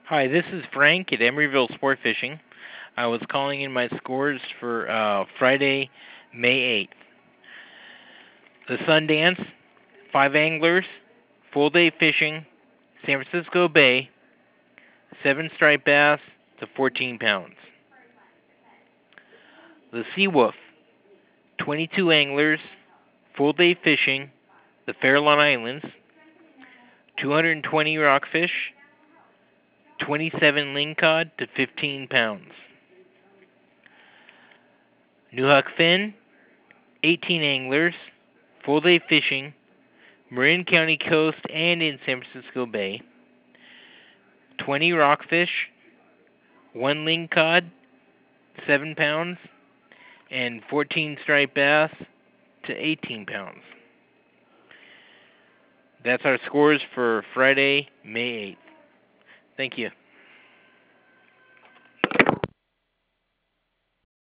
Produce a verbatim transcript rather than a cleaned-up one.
Hi, this is Frank at Emeryville Sport Fishing. I was calling in my scores for uh, Friday, May eighth. The Sundance, five anglers, full day fishing, San Francisco Bay, seven striped bass to fourteen pounds. The Seawolf, twenty-two anglers, full day fishing, the Farallon Islands, two hundred twenty rockfish, twenty-seven lingcod to fifteen pounds. Newhook Fin, eighteen anglers, full day fishing, Marin County coast and in San Francisco Bay, twenty rockfish, one lingcod, seven pounds, and fourteen striped bass to eighteen pounds. That's our scores for Friday, May eighth. Thank you.